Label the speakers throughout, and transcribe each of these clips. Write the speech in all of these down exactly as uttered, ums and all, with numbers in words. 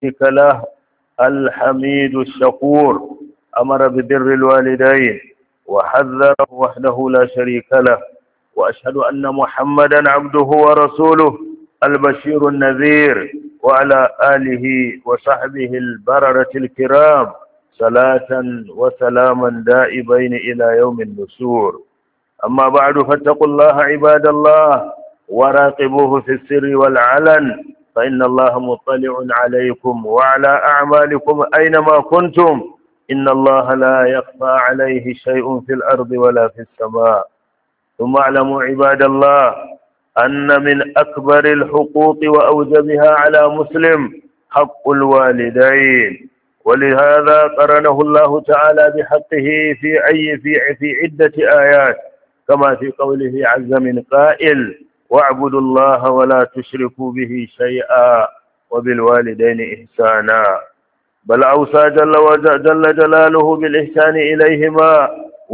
Speaker 1: شريك له الحميد الشكور، أمر ببر الوالدين وحذر وحده لا شريك له. وأشهد أن محمدا عبده ورسوله البشير النذير، وعلى آله وصحبه البررة الكرام صلاة وسلاما دائبين إلى يوم النشور. أما بعد، فاتقوا الله عباد الله وراقبوه في السر والعلن، فإن الله مطلع عليكم وعلى أعمالكم أينما كنتم. إن الله لا يخفى عليه شيء في الأرض ولا في السماء. ثم اعلموا عباد الله أن من أكبر الحقوق وأوجبها على مسلم حق الوالدين، ولهذا قرنه الله تعالى بحقه في أي في في عدة آيات، كما في قوله عز من قائل: واعبدوا الله ولا تشركوا به شيئا وبالوالدين إحسانا. بل أوصى جل وجل جلاله بالإحسان إليهما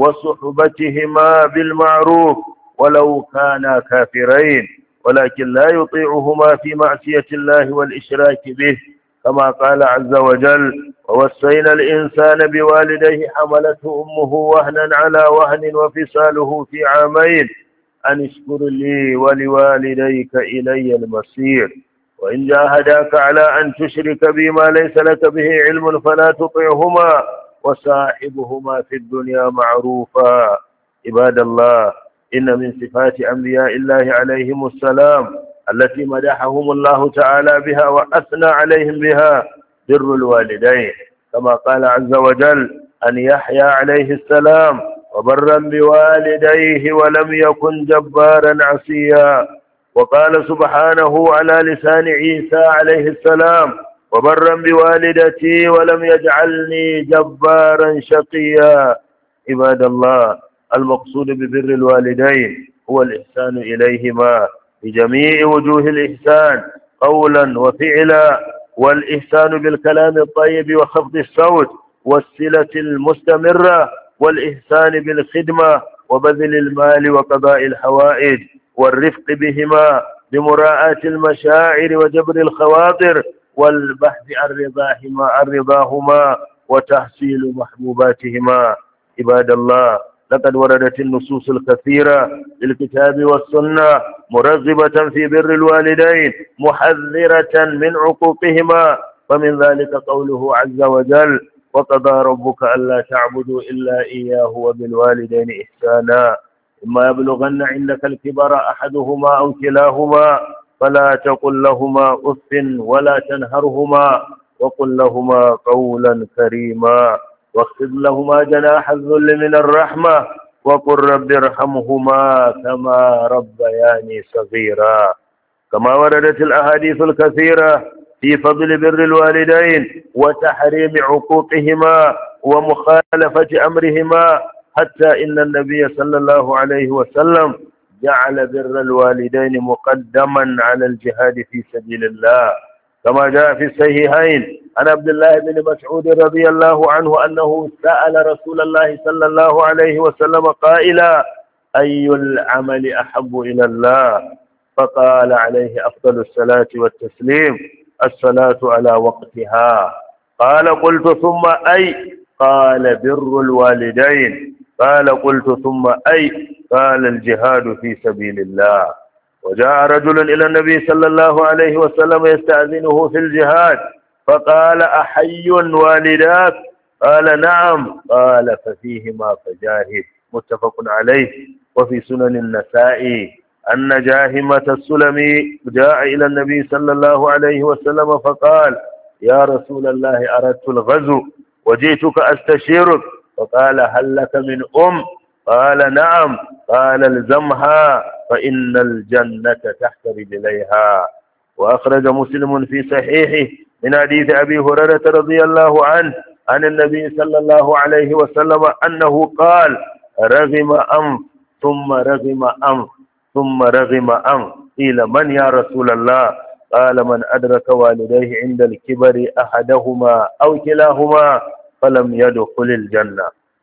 Speaker 1: وصحبتهما بالمعروف ولو كانا كافرين، ولكن لا يطيعهما في معصية الله والإشراك به، كما قال عز وجل: ووصينا الإنسان بوالديه حملته أمه وهنا على وهن وفصاله في عامين أن اشكر لي ولوالديك إلي المصير. وإن جاهداك على أن تشرك بي ما ليس لك به علم فلا تطعهما وصاحبهما في الدنيا معروفا. عباد الله، إن من صفات أنبياء الله عليهم السلام التي مدحهم الله تعالى بها وأثنى عليهم بها بر الوالدين، كما قال عز وجل: أن يحيى عليه السلام وبرا بوالديه ولم يكن جبارا عصيا. وقال سبحانه على لسان عيسى عليه السلام: وبرا بوالدتي ولم يجعلني جبارا شقيا. عباد الله، المقصود ببر الوالدين هو الإحسان إليهما بجميع وجوه الإحسان قولا وفعلا، والإحسان بالكلام الطيب وخفض الصوت والصلة المستمرة، والإحسان بالخدمة وبذل المال وقضاء الحوائج، والرفق بهما بمراعاة المشاعر وجبر الخواطر، والبحث عن رضاهما عن رضاهما وتحصيل محبوباتهما. عباد الله، لقد وردت النصوص الكثيرة للكتاب والسنة مرغبة في بر الوالدين محذرة من عقوقهما، ومن ذلك قوله عز وجل: وقضى ربك ألا تعبدوا إلا إياه وبالوالدين إحسانا، إما يبلغن عندك الكبر أحدهما أو كلاهما فلا تقل لهما أف ولا تنهرهما وقل لهما قولا كريما، واخفض لهما جناح الذل من الرحمة وقل رب ارحمهما كما ربياني صغيرا. كما وردت الأحاديث الكثيرة في فضل بر الوالدين وتحريم عقوقهما ومخالفة أمرهما، حتى إن النبي صلى الله عليه وسلم جعل بر الوالدين مقدما على الجهاد في سبيل الله، كما جاء في الصحيحين عن عبد الله بن مسعود رضي الله عنه أنه سأل رسول الله صلى الله عليه وسلم قائلا: أي العمل أحب إلى الله؟ فقال عليه أفضل الصلاة والتسليم: الصلاة على وقتها. قال: قلت ثم أي؟ قال: بر الوالدين. قال: قلت ثم أي؟ قال: الجهاد في سبيل الله. وجاء رجل إلى النبي صلى الله عليه وسلم يستأذنه في الجهاد، فقال: أحي والداك؟ قال: نعم. قال: ففيهما فجاهد. متفق عليه. وفي سنن النسائي أن جاهمة السلمي جاء إلى النبي صلى الله عليه وسلم فقال: يا رسول الله، أردت الغزو وجئتك أستشيرك. فقال: هل لك من أم؟ قال: نعم. قال: الزمها فإن الجنة تحت رجليها. وأخرج مسلم في صحيحه من حديث أبي هريرة رضي الله عنه عن النبي صلى الله عليه وسلم أنه قال: رغم أنف ثم رغم أنف ثم رغم أنف. قيل: من يا رسول الله؟ قال: من أدرك والديه عند الكبر أحدهما أو كلاهما فلم يدخل الجنة.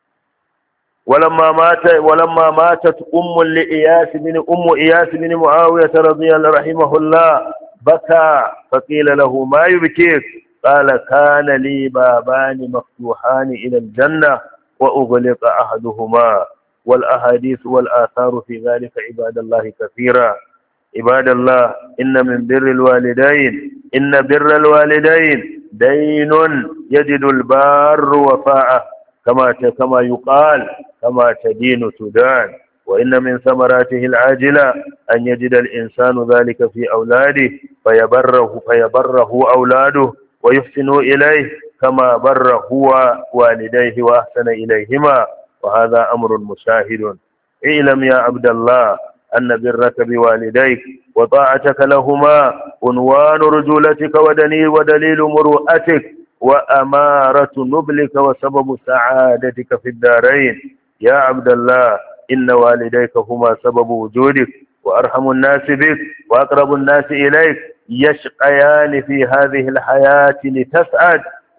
Speaker 1: ولما مات ولما ماتت أم لإياس بن أم إياس بن معاوية رضي الله رحمه الله بكى، فقيل له: ما يبكيك؟ قال كان لي بابان مفتوحان إلى الجنة وأغلق أحدهما. والأحاديث والآثار في ذلك عباد الله كثيرا. عباد الله، إن من بر الوالدين إن بر الوالدين دين يجد البار وفاءه، كما كما يقال كما تدين تدان. وإن من ثمراته العاجلة أن يجد الإنسان ذلك في أولاده فيبره فيبره أولاده ويحسن إليه كما بر هو والديه وأحسن إليهما، وهذا أمر مشاهد. اعلم يا عبد الله أن برك بوالديك وطاعتك لهما عنوان رجولتك ودليل ودليل مروءتك وأمارة نبلك وسبب سعادتك في الدارين. يا عبد الله، إن والديك هما سبب وجودك وأرحم الناس بك وأقرب الناس إليك، يشقيان في هذه الحياة لتسعد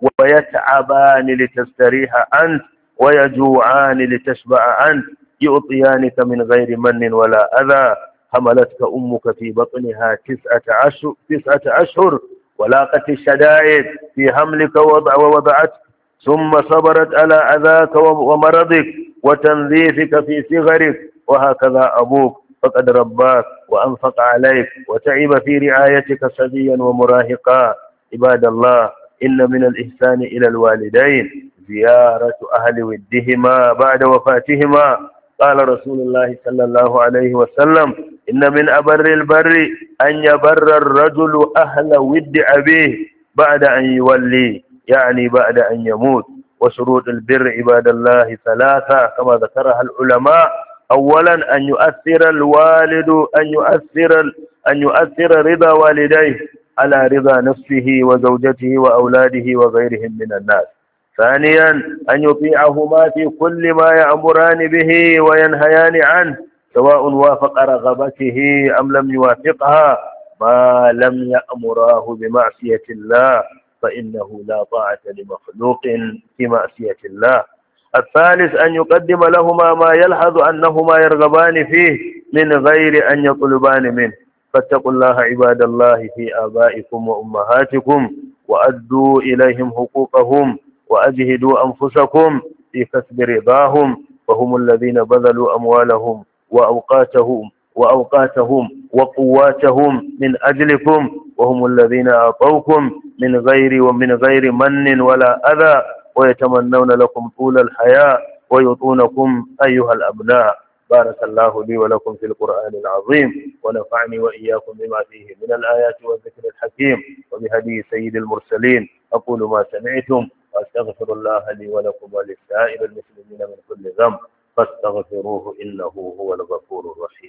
Speaker 1: ويتعبان لتستريح أنت ويجوعان لتشبع أنت، يعطيانك من غير من ولا أذى. حملتك أمك في بطنها تسعة أشهر, تسعة أشهر ولاقت الشدائد في حملك ووضعتك، ثم صبرت على أذاك ومرضك وتنظيفك في صغرك، وهكذا أبوك فقد رباك وأنفق عليك وتعب في رعايتك صبيا ومراهقا. عباد الله، إن من الإحسان إلى الوالدين زيارة أهل ودهما بعد وفاتهما. قال رسول الله صلى الله عليه وسلم: إن من أبر البر أن يبر الرجل أهل ود أبيه بعد أن يولي، يعني بعد أن يموت. وشروط البر عباد الله ثلاثة كما ذكرها العلماء. أولا، أن يؤثر الوالد أن يؤثر أن يؤثر رضا والديه على رضا نفسه وزوجته وأولاده وغيرهم من الناس. ثانيا، أن يطيعهما في كل ما يأمران به وينهيان عنه، سواء وافق رغبته أم لم يوافقها، ما لم يأمراه بمعصية الله، فإنه لا طاعة لمخلوق في معصية الله. الثالث، أن يقدم لهما ما يلحظ أنهما يرغبان فيه من غير أن يطلبان منه. فاتقوا الله عباد الله في آبائكم وأمهاتكم وأدوا إليهم حقوقهم وأجهدوا أنفسكم في كسب رضاهم، وهم الذين بذلوا أموالهم وأوقاتهم وأوقاتهم وقواتهم من أجلكم، وهم الذين أعطوكم من غير ومن غير من ولا أذى، ويتمنون لكم طول الحياة ويطونكم أيها الأبناء. بارك الله لي ولكم في القرآن العظيم، ونفعني وإياكم بما فيه من الآيات والذكر الحكيم وبهدي سيد المرسلين. أقول ما سمعتم وأستغفر الله لي ولكم ولسائر المسلمين من كل ذنب فاستغفروه إنه هو الغفور الرحيم.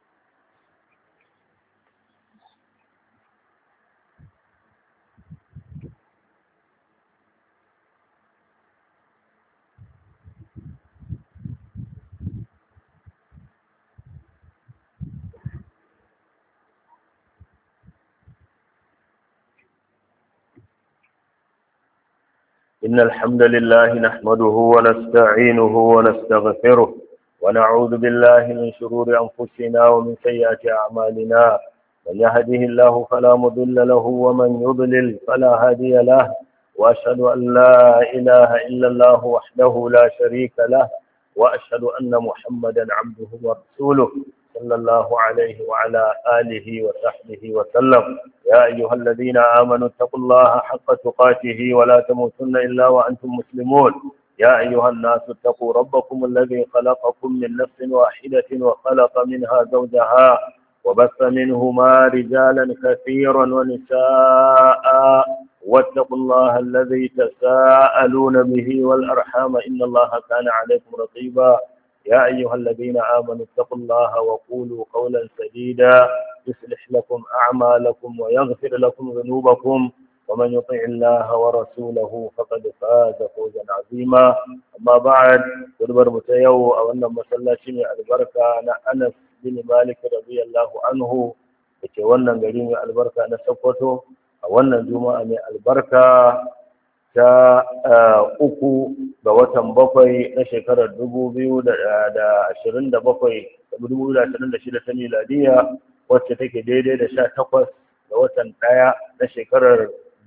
Speaker 1: إن الحمد لله نحمده ونستعينه ونستغفره ونعوذ بالله من شرور أنفسنا ومن سيئات أعمالنا. من يهده الله فلا مضل له ومن يضلل فلا هادي له، وأشهد أن لا إله إلا الله وحده لا شريك له، وأشهد أن محمدا عبده ورسوله صلى الله عليه وعلى آله وصحبه وسلم. يا أيها الذين آمنوا اتقوا الله حق تقاته ولا تموتن إلا وأنتم مسلمون. يا أيها الناس اتقوا ربكم الذي خلقكم من نفس واحدة وخلق منها زوجها وبث منهما رجالا كثيرا ونساء، واتقوا الله الذي تساءلون به والأرحام إن الله كان عليكم رقيبا. يا أيها الذين آمنوا اتقوا الله وقولوا قولا سديدا يصلح لكم أعمالكم ويغفر لكم ذنوبكم، ومن يطع الله ورسوله فقد فاز فوزا عظيما. أما بعد، ودبر متيو أو أن مسلاشين البركة أنا أنس بن مالك رضي الله عنه yake wannan gari mai albarka na Sokoto a wannan juma'a mai albarka ta uku ga watan bakwai na shekarar dubu biyu da ashirin da bakwai dubu biyu da ashirin da shida ta miladiya, wacce take daidai da sha takwas ga watan ɗaya na shekarar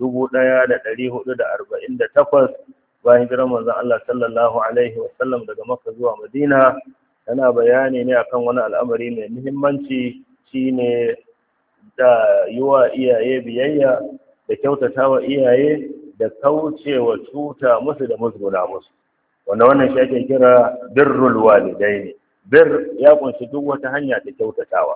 Speaker 1: dubu ɗaya da ɗari hudu da arba'in da takwas bayan hijirar manzon Allah sallallahu alaihi wasallam daga Makka zuwa Madina. Tana bayani ne akan wani al'amari mai muhimmanci, shine da yiwa iyaye biyayya da kyautatawa iyaye da kaucewa cuta musu da musguna musu, wanda wannan shi ake kira birrul walidaini. Bir ya kunshi duk wata hanya ta kyautatawa,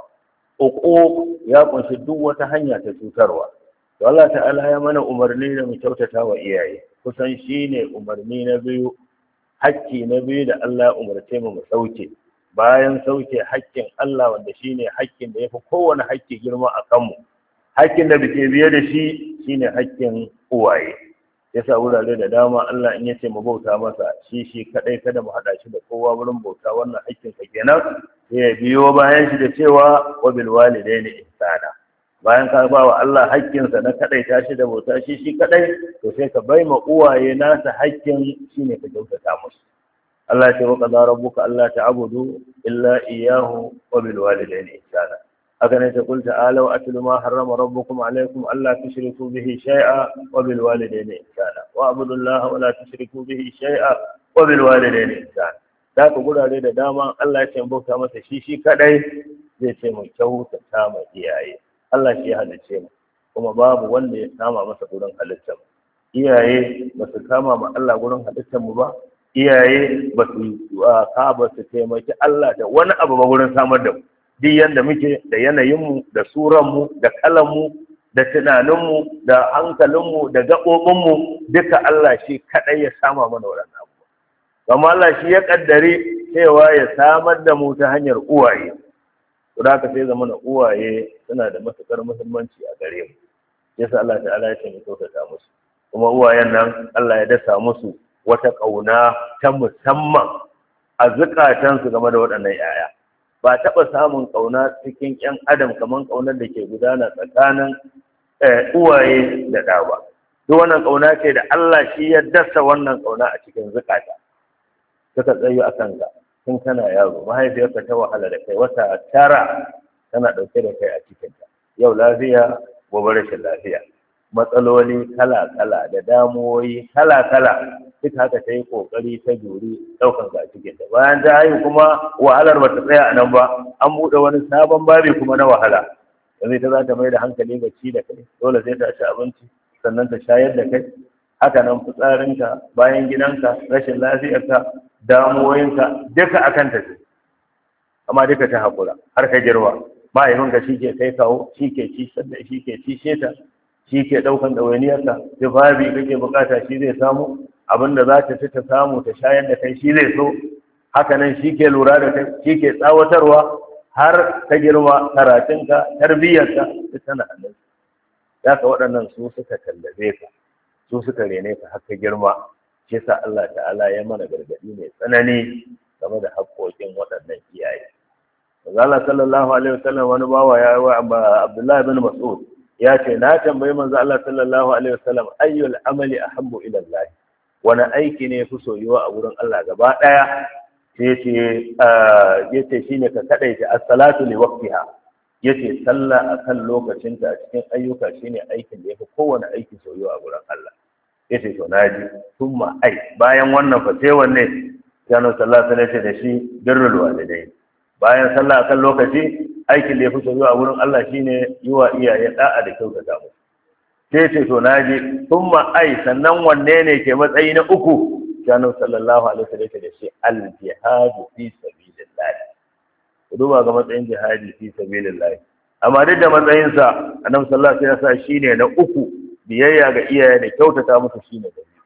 Speaker 1: uquq ya kunshi duk wata hanya ta cutarwa. To Allah ta'ala ya mana umarni da mu kyautatawa iyaye, kusan shine umarni na biyu, hakki na biyu da Allah umarce mu mu sauke bayan sauke hakkin Allah, wanda shine hakkin da yafi kowane hakki girma a kanmu. Hakkin da bike biye da shi shine hakkin uwaye. Yasa wurare da dama Allah in yace mu bauta masa shi shi kadai, kada mu hada shi da kowa wurin bauta, wannan hakkin sa kenan. Sai ya biyo bayan shi da cewa wa bil walidaini ihsana. Bayan ka ba wa Allah hakkin sa na kadai tashi da bauta shi shi kadai, to sai ka bai ma uwaye nasa hakkin, shine ka kyautata musu. Allah ya ce wa qadara rabbuka alla ta'budu illa iyyahu wa bil walidaini ihsana. haka ne ta kul ta'alu atlu ma harrama rabbukum alaykum alla tushriku bihi shay'a wa bil walidayni ihsana wa abudullaha wa la tushriku bihi shay'a wa bil walidayni ihsana. Da ka gurare da dama Allah ya ce bauta masa shi shi kadai, zai ce mu kyautata ma iyaye. Allah shi ya halice mu, kuma babu wanda ya kama masa gurin halittar. Iyaye ba su kama ma Allah gurin halittar mu ba, iyaye ba su ka ba su taimaki Allah da wani abu ba gurin samar da mu. Duk yanda muke da yanayinmu, da suranmu, da kalanmu, da tunaninmu, da hankalinmu, da gaɓoɓinmu, duka Allah shi kaɗai ya sama mana waɗannan abubuwa. Amma Allah shi ya ƙaddare cewa ya samar da mu ta hanyar uwaye. To da haka sai zama na uwaye suna da matuƙar muhimmanci a gare mu. Yasa Allah ta'ala ya ce mu kyautata musu. Kuma uwayen nan Allah ya dasa musu wata ƙauna ta musamman a zukatansu game da waɗannan 'ya'ya. Ba taɓa samun ƙauna cikin 'yan adam kamar ƙaunar da ke gudana tsakanin uwaye da ɗa ba. Duk wannan ƙauna ce da Allah shi ya dasa wannan ƙauna a cikin zukata. Suka tsayo a kanka tun kana yaro, mahaifiyarka ta wahala da kai wata tara tana ɗauke da kai a cikinta. Yau lafiya, gobe rashin lafiya. Matsaloli kala-kala da damuwoyi kala-kala, duk haka ta yi ƙoƙari ta juri ɗaukan ka a cikin ta. Bayan ta haihu kuma wahalar ba ta tsaya a nan ba, an buɗe wani sabon babi kuma na wahala. Yanzu ta za ta mai da hankali ga ci da kai, dole sai ta ci abinci sannan ta shayar da kai. Haka nan fitsarinka, bayan gidanka, rashin lafiyarka, damuwoyinka, duka akan ta ce. Amma duka ta haƙura har ka girma. Mahaifinka shi ke kai kawo, shi ke ci sadda, shi ke ci sheta, shi ke ɗaukan ɗawainiyarka, tufafi kake bukata shi zai samu, abin da za ta ci ta samu ta shayar da kai shi zai so. Haka nan shi ke lura da kai, shi ke tsawatarwa har ka girma, karatunka, tarbiyyarka duk tana hannun. Ya ka waɗannan su suka tallabe ka, su suka rene ka har ka girma. Shi sa Allah ta'ala ya mana gargaɗi mai tsanani game da haƙƙoƙin waɗannan iyaye. Allah sallallahu alaihi wasallam wani bawa ya yi wa Abdullahi bin Mas'ud ya ce na tambayi manzo Allah sallallahu alaihi wasallam ayyul amali ahabbu ila Allah, wani aiki ne yafi soyuwa a wurin Allah gaba daya? Sai yace yace shine ka kadaita as-salatu li waqtiha, yace sallah akan lokacinta a cikin ayyuka shine aikin da yafi kowane aiki soyuwa a wurin Allah. Yace to naji, thumma ai bayan wannan fa sai wanne? Sai Annabi sallallahu alaihi wasallam da shi birrul walidain. Bayan sallah akan lokaci, aikin da ya fi soyuwa a wurin Allah shine yi wa iyaye da'a da kyautata musu. Sai ce to naji, thumma ai sannan wanne ne ke matsayi na uku? Annabi sallallahu alaihi wasallam da shi al-jihadu fi sabilillah. Ku duba ga matsayin jihadi fi sabilillah. Amma duk da matsayin sa, Annabi sallallahu alaihi wasallam shine na uku, biyayya ga iyaye da kyautata musu shine da biyu.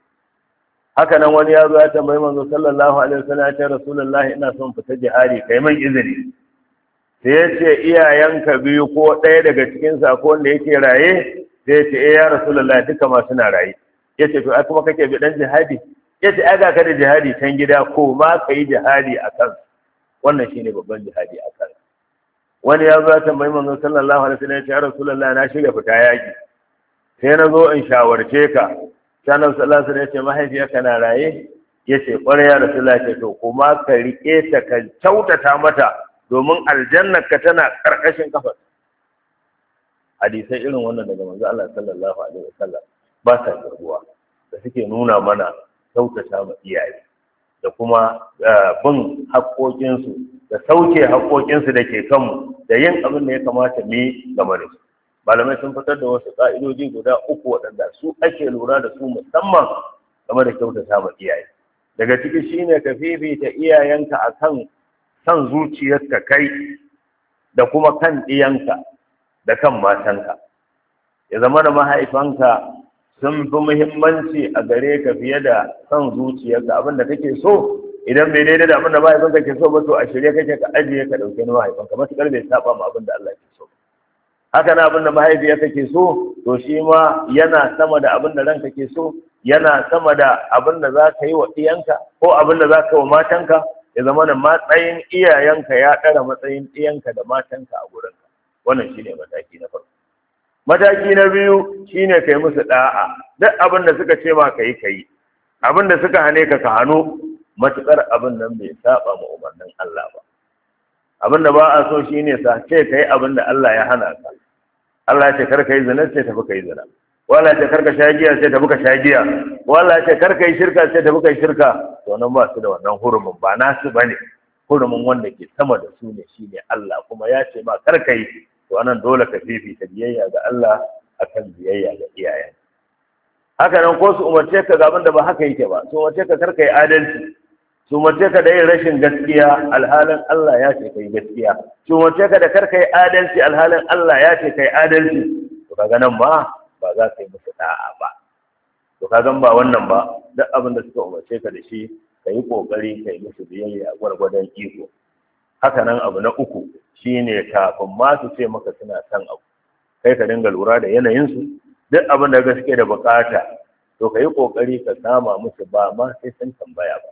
Speaker 1: Haka nan wani yaro ya tambayi manzo sallallahu alaihi wasallam ya ce Rasulullahi ina son fita jihadi kai min izini. Sai ya ce iyayenka biyu ko ɗaya daga cikin sa ko wanda yake raye? Sai ya ce eh ya Rasulullahi duka ma suna raye. Ya ce to ai kuma kake bi dan jihadi? Ya ce ai ga ka da jihadi can gida ko ma kai jihadi a kan. Wannan shine babban jihadi a kan. Wani ya zo ya tambayi manzo sallallahu alaihi wasallam ya ce ya Rasulullahi na shirya fita yaki. Sai na zo in shawarce ka. Sanar sallallahu alaihi wasallam mahaifiyarka na raye? Yace kwarai ya Rasulullahi, ce to kuma ka rike ta ka kyautata mata domin aljannar ka tana karkashin kafar. Hadisai irin wannan daga manzo Allah sallallahu alaihi wasallam ba sa kirguwa da suke nuna mana kyautata ma iyaye da kuma bin haƙoƙinsu da sauke haƙoƙinsu da ke kanmu da yin abin da ya kamata mu yi game da su. Malamai sun fitar da wasu ƙa'idoji guda uku waɗanda su ake lura da su musamman game da kyautata ma iyaye. Daga ciki shine ka fifita iyayenka akan san zuciyarka kai da kuma kan ɗiyanka da kan matanka. Ya zama da mahaifanka sun fi muhimmanci a gare ka fiye da son zuciyarka abinda kake so. Idan bai daidai da abinda mahaifinka ke so ba to a shirye kake ka ajiye ka dauke ni mahaifinka matuƙar bai saba ma abinda Allah ke so. Haka na abinda mahaifiyarka ke so to shi ma yana sama da abinda ranka ke so, yana sama da abinda za ka yi wa ɗiyanka ko abinda za ka yi wa matanka. Ya zama da matsayin iyayenka ya ɗara matsayin ɗiyanka da matanka a gurinka. Wannan shine mataki na farko. Mataki na biyu shine kai musu da'a. Duk abin da suka ce ma kai kai, abin da suka hane ka ka hano, matukar abin nan bai saba ma umarnin Allah ba. Abin da ba a so shine sa ce kai abin da Allah ya hana ka. Allah ya ce kar kai zina sai tafi kai zina. Wala ce kar ka sha giya sai tafi ka sha giya. Wala ce kar kai shirka sai tafi kai shirka. To nan ba su da wannan hurumin, ba nasu bane. Hurumin wanda ke sama da su ne shine Allah, kuma ya ce ma kar kai. To anan dole ka fifita biyayya ga Allah akan biyayya ga iyayen. Haka nan ko su umarce ka ga abin da ba haka yake ba, su umarce ka karka yi adalci, su umarce ka da yin rashin gaskiya alhalin Allah ya ce kai gaskiya, su umarce ka da karka yi adalci alhalin Allah ya ce kai adalci. To kaga nan ma ba za ka yi musu da'a ba. To kaga ba wannan ba, duk abin da suka umarce ka da shi ka yi kokari ka yi musu biyayya gwargwadon iko. Haka nan abu na uku shine kafin ma su ce maka suna son abu, kai ka dinga lura da yanayinsu. Duk abin da gaske da bukata to ka yi kokari ka sama musu ba ma sai sun tambaya ba.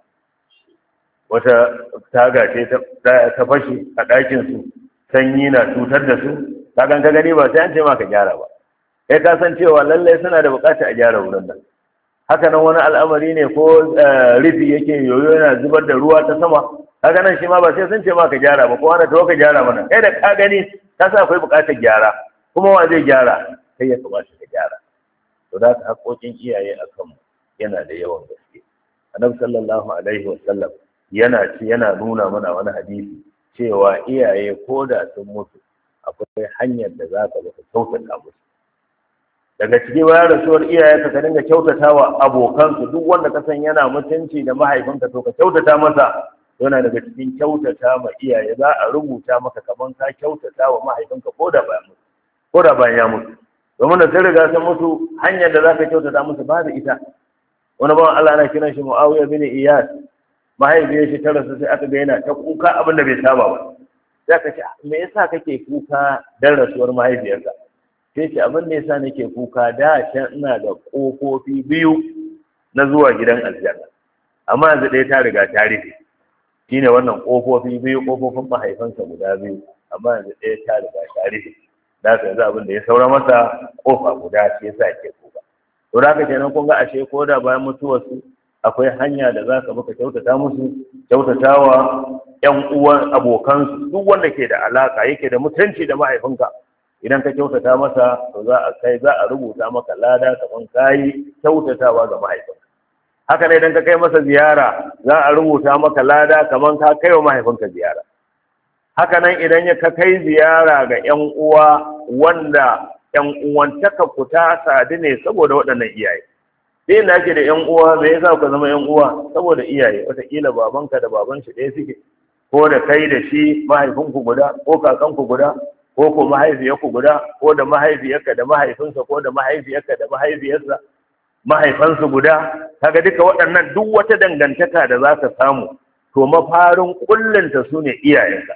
Speaker 1: Wata taga ce ta fashe a ɗakinsu, sanyi na cutar da su, kagan ka gani ba sai an ce ma ka gyara ba, kai ka san cewa lallai suna da bukata a gyara wurin nan. Haka nan wani al'amari ne ko rufi yake yoyo yana zubar da ruwa ta sama, kaga nan shi ma ba sai sun ce ma ka gyara ba, ko wani to ka gyara mana, kai da ka gani ka sa akwai bukatar gyara, kuma wa zai gyara? Kai ya kamata ka gyara. To da haƙoƙin iyaye a kanmu yana da yawan gaske. Annabi sallallahu alaihi wasallam yana ci yana nuna mana wani hadisi cewa iyaye ko da sun mutu akwai hanyar da za ka baka kyautata musu. Daga cikin bayan rasuwar iyaye ka dinga kyautata wa abokansu, duk wanda ka san yana mutunci da mahaifinka to ka kyautata masa. Yana daga cikin kyautata ma iyaye, za a rubuta maka kaman ka kyautata wa mahaifinka ko da bayan mutu ko da bayan ya mutu, domin da sun riga sun mutu hanyar da za ka kyautata musu babu ita. Wani bawan Allah na kiran shi Muawiya bin Iyas, mahaifiyar shi ta rasu sai aka ga yana ta kuka abin da bai saba ba. Sai ka ce me yasa kake kuka dan rasuwar mahaifiyarka? Sai ce abin da yasa nake kuka da can ina da kofofi biyu na zuwa gidan aljanna, amma yanzu ɗaya ta riga ta rufe. Shine wannan kofofi biyu, kofofin mahaifansa guda biyu, amma yanzu ɗaya ta riga ta rufe. Da ka yanzu abin da ya saura masa kofa guda, shi yasa yake kuka. To da haka kenan kun ga ashe ko da bayan mutuwarsu akwai hanya da za ka baka kyautata musu, kyautatawa ƴan uwan abokansu, duk wanda ke da alaka yake da mutunci da mahaifinka, idan ka kyautata masa to za a kai za a rubuta maka lada kaman kayi kyautatawa ga mahaifinka. Haka ne idan ka kai masa ziyara za a rubuta maka lada kaman ka kai wa mahaifinka ziyara. Haka nan idan ya ka kai ziyara ga ƴan uwa wanda ƴan uwantaka ku ta sadu ne saboda waɗannan iyaye. Sai da ake da ƴan uwa, me yasa ka zama ƴan uwa? Saboda iyaye. Wataƙila babanka da baban shi ɗaya suke, ko da kai da shi mahaifinku guda, ko kakanku guda, ko ko mahaifiyarku guda, ko da mahaifiyarka da mahaifinsa, ko da mahaifiyarka da mahaifiyarsa mahaifansu guda. Kaga duka waɗannan duk wata dangantaka da za ka samu to mafarin kullinta su ne iyayenka.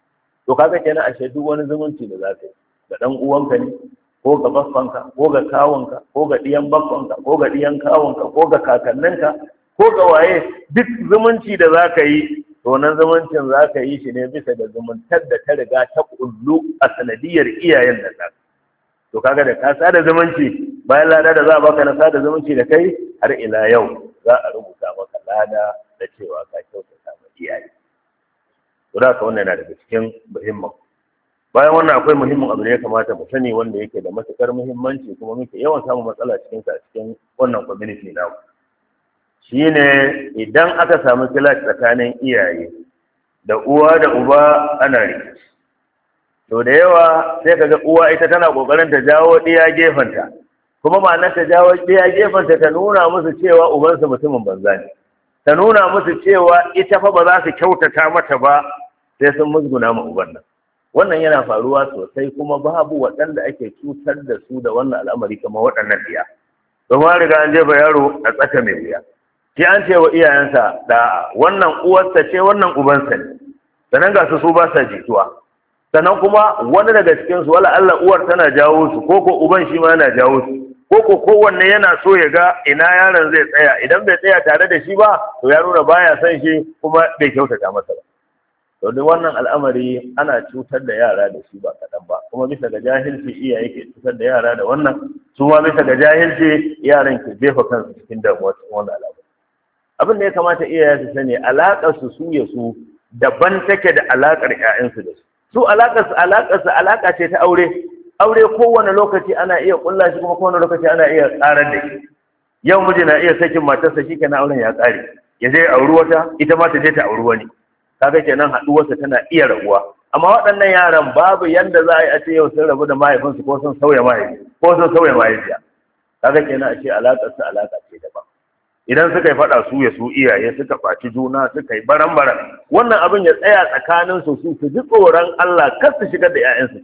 Speaker 1: To kaga kenan ashe duk wani zumunci da za ka yi ga ɗan uwanka ne, ko ga baffanka, ko ga kawunka, ko ga ɗiyan baffanka, ko ga ɗiyan kawunka, ko ga kakanninka, ko ga waye, duk zumunci da za ka yi to nan zumuncin za ka yi shi ne bisa da zumuntar da ta riga ta kullu a sanadiyar iyayen da ta. To kaga da ka sada zumunci, bayan lada da za a baka na sada zumunci da kai, har ila yau za a rubuta maka lada da cewa ka kyautata ma iyaye. To da ka wannan yana daga cikin muhimmin. bayan wannan akwai muhimmin abu da ya kamata mu sani wanda yake da matukar muhimmanci kuma muke yawan samun matsala cikin sa cikin wannan community na shine idan aka samu clash tsakanin iyaye da uwa da uba ana rikici to da yawa sai kaga uwa ita tana kokarin ta jawo diya gefanta kuma ma'anar ta jawo diya gefanta ta nuna musu cewa ubansu mutumin banza ne ta nuna musu cewa ita fa ba za su kyautata mata ba sai sun musguna ma uban nan wannan yana faruwa sosai kuma babu waɗanda ake cutar da su da wannan al'amari kamar waɗannan diya domin riga an jefa yaro a tsaka mai wuya shi an ce wa iyayensa da wannan uwarsa ce wannan ubansa ne sannan ga su su ba sa jituwa sannan kuma wani daga cikinsu wala Allah uwar tana jawo su ko ko uban shi ma yana jawo su ko ko kowanne yana so ya ga ina yaron zai tsaya idan bai tsaya tare da shi ba to ya nuna baya son shi kuma bai kyautata masa ba to duk wannan al'amari ana cutar da yara da shi ba kaɗan ba kuma bisa ga jahilci iyaye ke cutar da yara da wannan su ma bisa ga jahilci yaran ke jefa kansu cikin damuwa cikin wannan al'amari abin da ya kamata iyaye su sani alaƙar su su ya su daban take da alaƙar ƴaƴansu da su su alaƙar su alaƙar su alaƙa ce ta aure aure kowane lokaci ana iya kulla shi kuma kowane lokaci ana iya ƙarar da shi yau miji na iya sakin matarsa shi kenan auren ya ƙare ya je auri wata ita ma ta je ta auri wani kaga kenan haɗuwarsa tana iya rabuwa amma waɗannan yaran babu yanda za a yi a ce yau sun rabu da mahaifinsu ko sun sauya mahaifi ko sun sauya mahaifiya kaga kenan a ce alaƙar su alaƙa ce daban idan suka yi faɗa su ya su iyaye suka faci juna suka yi baran-baran wannan abin ya tsaya tsakanin su su su ji tsoron Allah kar su shigar da 'ya'yansu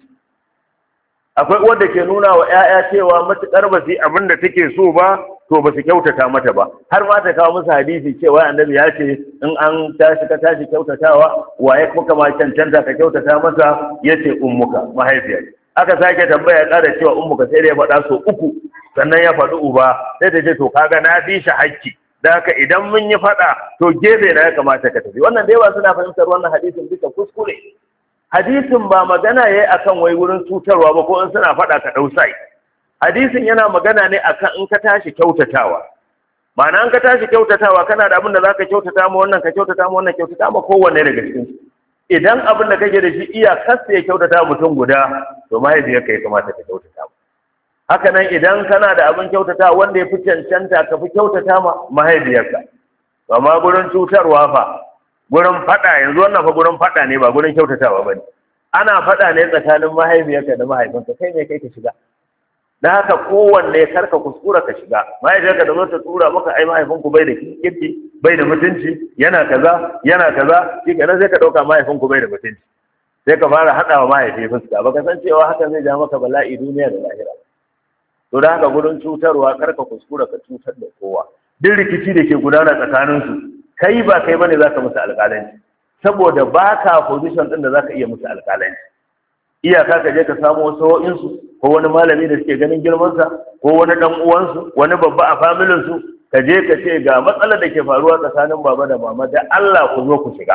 Speaker 1: akwai wanda ke nuna wa 'ya'ya cewa matuƙar ba su yi abin da take so ba to ba su kyautata mata ba har ma ta kawo musu hadisi cewa annabi ya ce in an tashi ka tashi kyautatawa waye kuka ma cancanta ka kyautata masa yace ummuka mahaifiya aka sake tambaya ƙara cewa ummuka sai da ya faɗa so uku sannan ya faɗi uba sai ta ce to kaga na fi shi hakki da haka idan mun yi faɗa to gefe na ya kamata ka tafi wannan da yawa suna fahimtar wannan hadisin bisa kuskure hadisin ba magana yayi akan wai wurin cutarwa ba ko in suna faɗa ka ɗau sai hadisin yana magana ne akan in ka tashi kyautatawa ma'ana in ka tashi kyautatawa kana da abin da zaka kyautata ma wannan ka kyautata ma wannan kyautata ma kowanne daga cikin su idan abin da kake da shi iya kasa ya kyautata mutum guda to mahaifiyarka ya kamata ka kyautata ma haka nan idan kana da abin kyautata wanda ya fi cancanta ka fi kyautata ma mahaifiyarka amma gurin cutarwa fa gurin faɗa yanzu wannan fa gurin faɗa ne ba gurin kyautatawa ba ne ana faɗa ne tsakanin mahaifiyarka da mahaifinka kai ne kai ka shiga da haka kowanne karka kuskura ka shiga mahaifiyarka da zo ta tura maka ai mahaifinku bai da kirki bai da mutunci yana kaza yana kaza shi kenan sai ka ɗauka mahaifinku bai da mutunci sai ka fara haɗawa mahaifi fuska baka san cewa hakan zai ja maka bala'i duniya da lahira to da haka gudun cutarwa karka kuskura ka cutar da kowa duk rikici da ke gudana tsakaninsu kai ba kai bane zaka musu alƙalanci saboda baka position din da zaka iya musu alƙalanci iyaka ka je ka samu wasu wa'insu ko wani malami da suke ganin girmansa ko wani dan uwansu wani babba a familin su ka je ka ce ga matsalar da ke faruwa tsakanin baba da mama da Allah ku zo ku shiga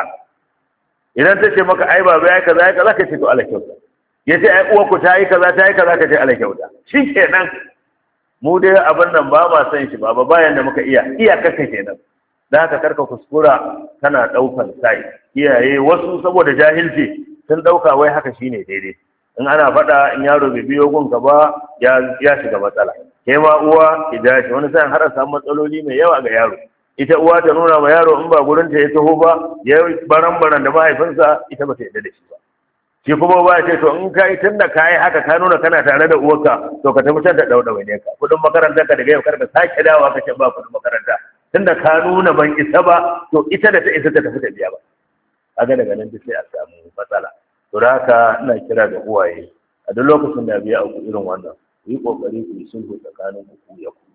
Speaker 1: idan ta ce maka ai baba ya kaza ya kaza ka ce to Allah kyauta ya ce ai uwa ku ta yi kaza ta yi kaza ka ce Allah kyauta shi kenan mu dai abin nan ba ma san shi baba bayan da muka iya iyakar ka kenan da haka karka kuskura kana daukan sai iyaye wasu saboda jahilci sun dauka wai haka shine daidai in ana faɗa in yaro bai biyo gunka ba ya ya shiga matsala ke ma uwa ki dace wani sai har a samu matsaloli mai yawa ga yaro ita uwa ta nuna ma yaro in ba gurin ta ya taho ba ya baran baran da mahaifinsa ita ba ta yarda da shi ba shi kuma ba ce to in kai tunda kai haka ka nuna kana tare da uwarka to ka tabbatar da daudawa ne ka kudin makarantar ka daga yau karka sake dawowa ka ce ba kudin makaranta tunda ka nuna ban isa ba to ita da ta isa ta tafi ta biya ba kaga daga nan sai a samu matsala to da haka ina kira ga uwaye a duk lokacin da biya ku irin wannan ku yi kokari ku yi sulhu tsakanin ku ya ku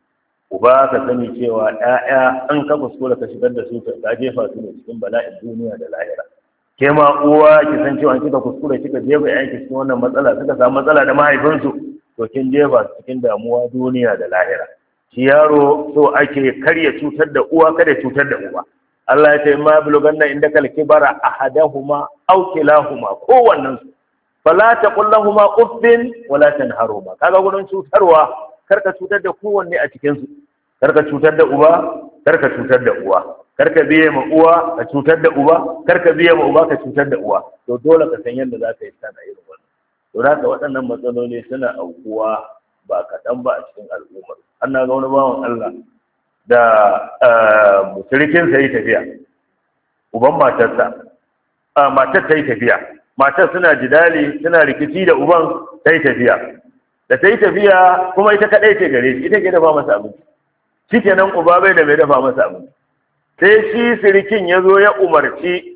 Speaker 1: uba ka sani cewa ƴaƴa an ka kuskura ka shigar da su ka jefa su ne cikin bala'in duniya da lahira ke ma uwa ki san cewa kika kuskura kika jefa ƴaƴanki cikin wannan matsala suka samu matsala da mahaifinsu to kin jefa su cikin damuwa duniya da lahira shi yaro so ake karya cutar da uwa kada cutar da uwa Allah ya ce ma buluganna indaka al-kibara ahaduhuma aw kilahuma kowannen su fala taqul lahumu uffin wala tanharhuma kaga gurin cutarwa karka cutar da kowanne a cikin su karka cutar da uba karka cutar da uwa karka biye ma uwa ka cutar da uba karka biye ma uba ka cutar da uwa to dole ka san yadda za ka yi sana irin wannan to haka waɗannan matsaloli suna aukuwa ba kaɗan ba a cikin al'ummar. An na ga wani bawan Allah da musirikin sa yi tafiya, uban matarsa matar ta yi tafiya, matar suna jidali suna rikici da uban, ta yi tafiya da ta yi tafiya kuma ita kaɗai ce gare shi, ita ke dafa masa abinci. Shi kenan uba bai da mai dafa masa abinci, sai shi sirikin ya zo ya umarci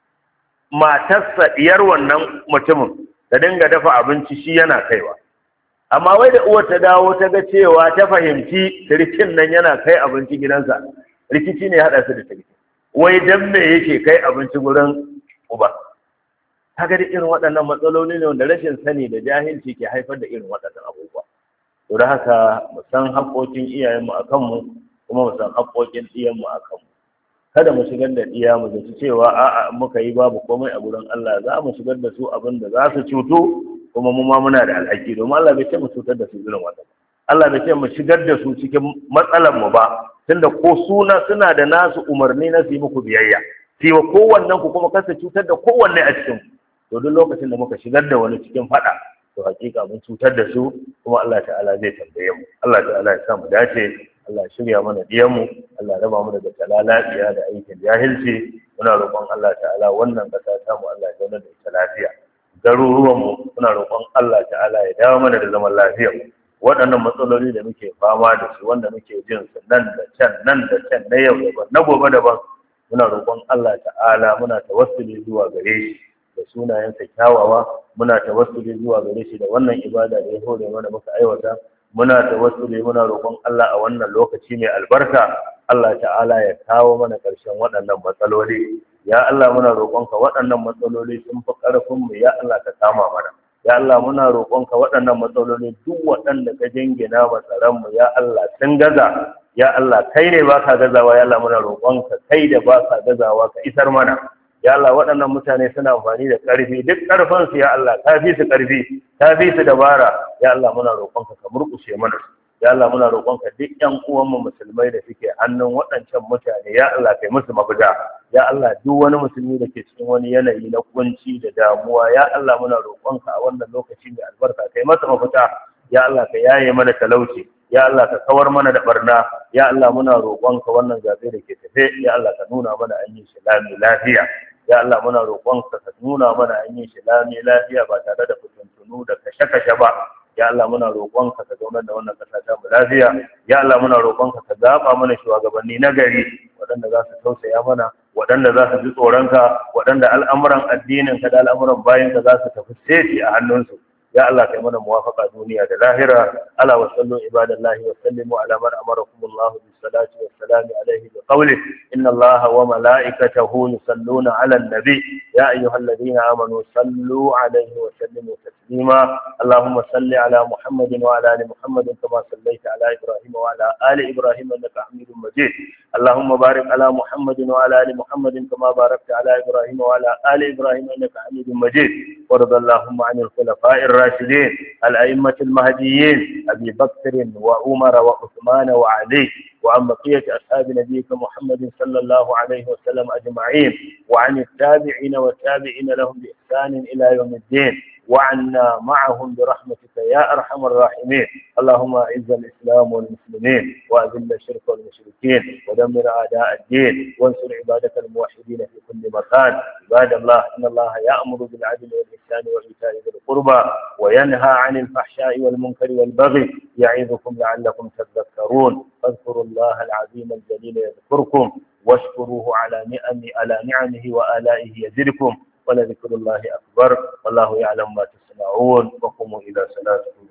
Speaker 1: matarsa diyar wannan mutumin ta dinga dafa abinci shi yana kaiwa. Amma wai da uwar ta dawo ta ga cewa ta fahimci sirikin nan yana kai abinci gidansa, rikici ne haɗa su da sirikin, wai dan me yake kai abinci gurin uba. Kaga da irin waɗannan matsaloli ne wanda rashin sani da jahilci ke haifar da irin waɗannan abubuwa. To da haka mu san haƙoƙin iyayenmu a kanmu, kuma mu san haƙoƙin ɗiyanmu a kanmu. Kada mu shigar da ɗiya mu zaci cewa a'a muka yi babu komai a gurin Allah, za mu shigar da su abin da za su cutu, kuma mu ma muna da alhaki, domin Allah bai ce mu cutar da su irin wannan. Allah bai ce mu shigar da su cikin matsalar mu ba, tunda ko suna suna da nasu umarni na su yi muku biyayya, su yi wa kowannen ku kuma kasa cutar da kowanne a cikin ku. To duk lokacin da muka shigar da wani cikin faɗa, to hakika mun cutar da su, kuma Allah ta'ala zai tambaye mu. Allah ta'ala ya sa mu dace, Allah ya shirya mana diyanmu, Allah ya raba mu daga talalafiya da aikin jahilci. Muna roƙon Allah ta'ala wannan ƙasa ta mu Allah ya zauna da ita lafiya. Garuruwan mu muna roƙon Allah ta'ala ya dawo mana da zaman lafiya. Waɗannan matsaloli da muke fama da su, wanda muke jin su nan da can nan da can, na yau daban na gobe daban, muna roƙon Allah ta'ala, muna tawassuli zuwa gare shi da sunayensa kyawawa, muna tawassuli zuwa gare shi da wannan ibada da ya hore mana muka aiwata, muna tawassuli muna roƙon Allah a wannan lokaci mai albarka, Allah ta'ala ya kawo mana ƙarshen waɗannan matsaloli. Ya Allah muna roƙonka waɗannan matsaloli sun fi ƙarfin mu, ya Allah ka kama mana. Ya Allah muna roƙonka waɗannan matsaloli duk waɗanda ka jingina wa tsaron mu, ya Allah sun gaza, ya Allah kai ne baka gazawa, ya Allah muna roƙonka kai da baka gazawa ka isar mana. Ya Allah waɗannan mutane suna amfani da ƙarfi, duk ƙarfinsu ya Allah ka fi su ƙarfi, ka fi su dabara, ya Allah muna roƙonka ka murƙushe mana su. Ya Allah muna roƙonka duk ƴan uwanmu musulmai da suke hannun waɗancan mutane, ya Allah kai musu mafita. Ya Allah duk wani musulmi da ke cikin wani yanayi na kunci da damuwa, ya Allah muna roƙonka a wannan lokaci mai albarka kai masa mafita. Ya Allah ka yaye mana talauci, ya Allah ka kawar mana da barna, ya Allah muna roƙonka wannan zaɓe da ke tafe, ya Allah ka nuna mana an yi shi lami lafiya. Ya Allah muna roƙonka ka nuna mana an yi shi lami lafiya ba tare da fitintunu da kashe-kashe ba. Ya Allah muna roƙonka ka zaunar da wannan ƙasa ta mu lafiya. Ya Allah muna roƙonka ka zaɓa mana shugabanni na gari, waɗanda za su tausaya mana, waɗanda za su ji tsoronka, waɗanda al'amuran addininka da al'amuran bayinka za su tafi seti a hannunsu. Ya Allah kai mana muwafaqa duniya da lahira. Ala wa sallu ibadallahi wa sallimu ala man amarakumullahu bis salati was salami alayhi bi qawli inna Allaha wa malaikatahu yusalluna ala an-nabi ya ayyuhalladhina amanu sallu alayhi wa sallimu taslima. Allahumma salli ala Muhammadin wa ala ali Muhammadin kama sallaita ala Ibrahim wa ala ali Ibrahim innaka Hamidum Majid. Allahumma barik ala Muhammadin wa ala ali Muhammadin kama barakta ala Ibrahim wa ala ali Ibrahim innaka Hamidum Majid. وارض اللهم عن الخلفاء الراشدين الأئمة المهديين أبي بكر وعمر وعثمان وعلي وعن بقية أصحاب نبيك محمد صلى الله عليه وسلم أجمعين وعن التابعين والتابعين لهم بإحسان إلى يوم الدين وعنا معهم برحمتك يا أرحم الراحمين. اللهم أعز الإسلام والمسلمين وأذل الشرك والمشركين ودمر أعداء الدين وانصر عبادك الموحدين في كل مكان. عباد الله إن الله يأمر بالعدل والإحسان وإيتاء ذي القربى وينهى عن الفحشاء والمنكر والبغي يعظكم لعلكم تذكرون. فاذكروا الله العظيم الجليل يذكركم واشكروه على نعم على نعمه وآلائه يزدكم ولذكر الله أكبر والله يعلم ما تصنعون. وقوموا إلى صلاتكم.